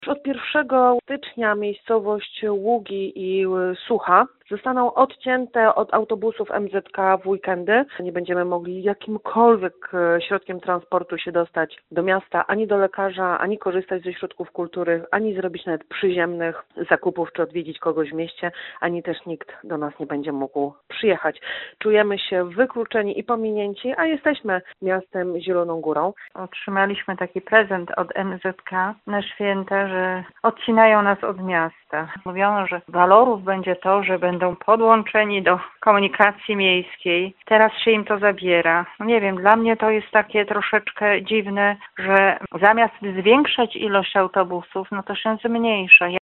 Już od 1 stycznia miejscowość Ługi i Sucha zostaną odcięte od autobusów MZK w weekendy. Nie będziemy mogli jakimkolwiek środkiem transportu się dostać do miasta, ani do lekarza, ani korzystać ze środków kultury, ani zrobić nawet przyziemnych zakupów, czy odwiedzić kogoś w mieście, ani też nikt do nas nie będzie mógł przyjechać. Czujemy się wykluczeni i pominięci, a jesteśmy miastem Zieloną Górą. Otrzymaliśmy taki prezent od MZK na święta, że odcinają nas od miasta. Mówiono, że walorów będzie to, że będą podłączeni do komunikacji miejskiej. Teraz się im to zabiera. Nie wiem, dla mnie to jest takie troszeczkę dziwne, że zamiast zwiększać ilość autobusów, no to się zmniejsza.